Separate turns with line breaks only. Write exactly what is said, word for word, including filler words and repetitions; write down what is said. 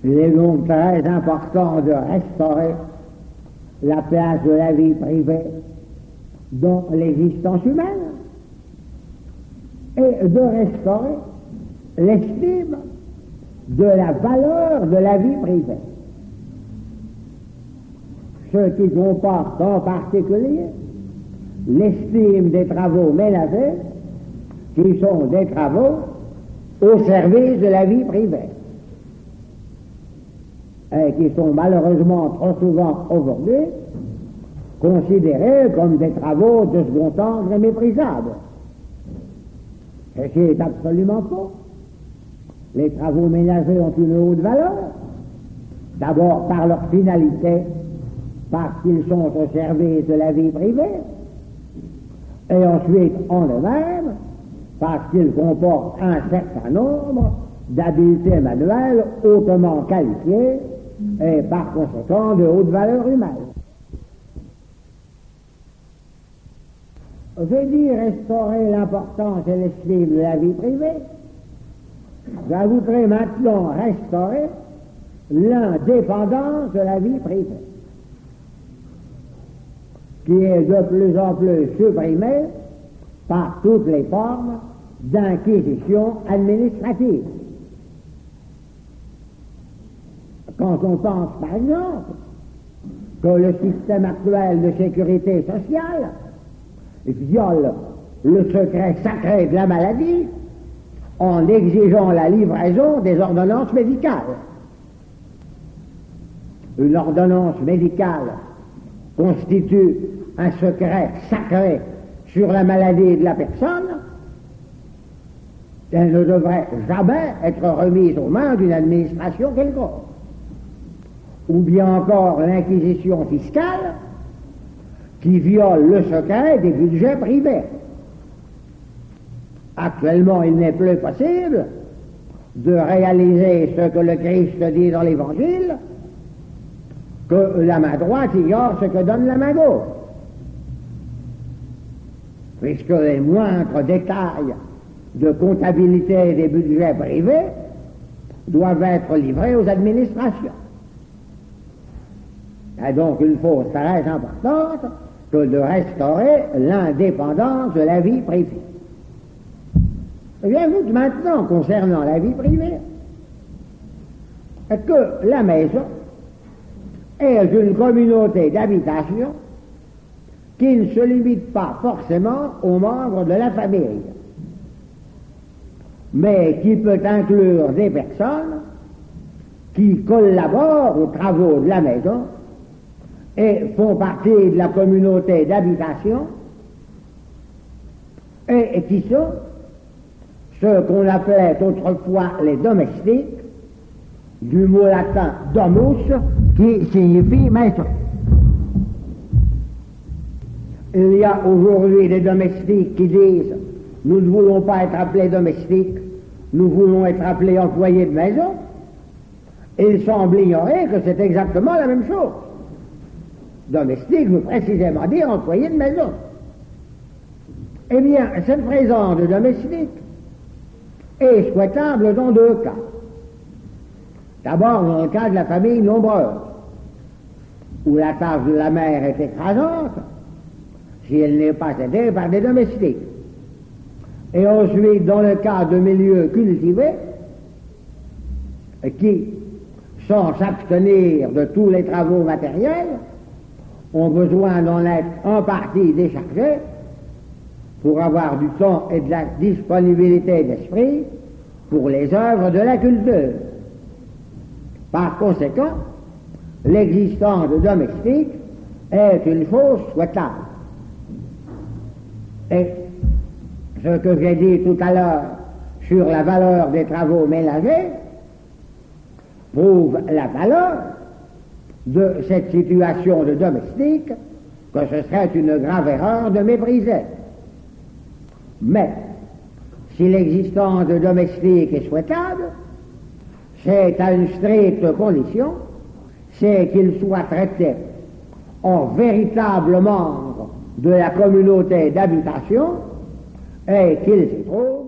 Il est donc très important de restaurer la place de la vie privée dans l'existence humaine et de restaurer l'estime de la valeur de la vie privée. Ce qui comporte en particulier l'estime des travaux ménagers qui sont des travaux au service de la vie privée et qui sont malheureusement trop souvent aujourd'hui considérés comme des travaux de second ordre et méprisables. Ce qui est absolument faux. Les travaux ménagers ont une haute valeur, d'abord par leur finalité, parce qu'ils sont au service de la vie privée, et ensuite en eux-mêmes, parce qu'ils comportent un certain nombre d'habiletés manuelles hautement qualifiées et par conséquent de haute valeur humaine. J'ai dit restaurer l'importance et l'estime de la vie privée. J'ajouterai maintenant restaurer l'indépendance de la vie privée, qui est de plus en plus supprimée par toutes les formes d'inquisition administrative. Quand on pense, par exemple, que le système actuel de sécurité sociale viole le secret sacré de la maladie en exigeant la livraison des ordonnances médicales. Une ordonnance médicale constitue un secret sacré sur la maladie de la personne. Elle ne devrait jamais être remise aux mains d'une administration quelconque. Ou bien encore l'inquisition fiscale qui viole le secret des budgets privés. Actuellement, il n'est plus possible de réaliser ce que le Christ dit dans l'Évangile, que la main droite ignore ce que donne la main gauche, puisque les moindres détails de comptabilité des budgets privés doivent être livrés aux administrations. Et donc une chose très importante que de restaurer l'indépendance de la vie privée. J'ajoute maintenant, concernant la vie privée, que la maison est une communauté d'habitation qui ne se limite pas forcément aux membres de la famille, mais qui peut inclure des personnes qui collaborent aux travaux de la maison et font partie de la communauté d'habitation et qui sont ce qu'on appelait autrefois les domestiques, du mot latin domus, qui signifie maison. Il y a aujourd'hui des domestiques qui disent « nous ne voulons pas être appelés domestiques, nous voulons être appelés employés de maison ». Il semble ignorer que c'est exactement la même chose. Domestique veut précisément dire employé de maison. Eh bien, cette présence de domestique est souhaitable dans deux cas. D'abord, dans le cas de la famille nombreuse, où la tâche de la mère est écrasante, si elle n'est pas aidée par des domestiques. Et ensuite, dans le cas de milieux cultivés, qui, sans s'abstenir de tous les travaux matériels, ont besoin d'en être en partie déchargés pour avoir du temps et de la disponibilité d'esprit pour les œuvres de la culture. Par conséquent, l'existence de domestiques est une chose souhaitable. Et ce que j'ai dit tout à l'heure sur la valeur des travaux ménagers prouve la valeur de cette situation de domestique que ce serait une grave erreur de mépriser. Mais, si l'existence de domestiques est souhaitable, c'est à une stricte condition, c'est qu'ils soient traités en véritables membres de la communauté d'habitation et qu'ils y trouvent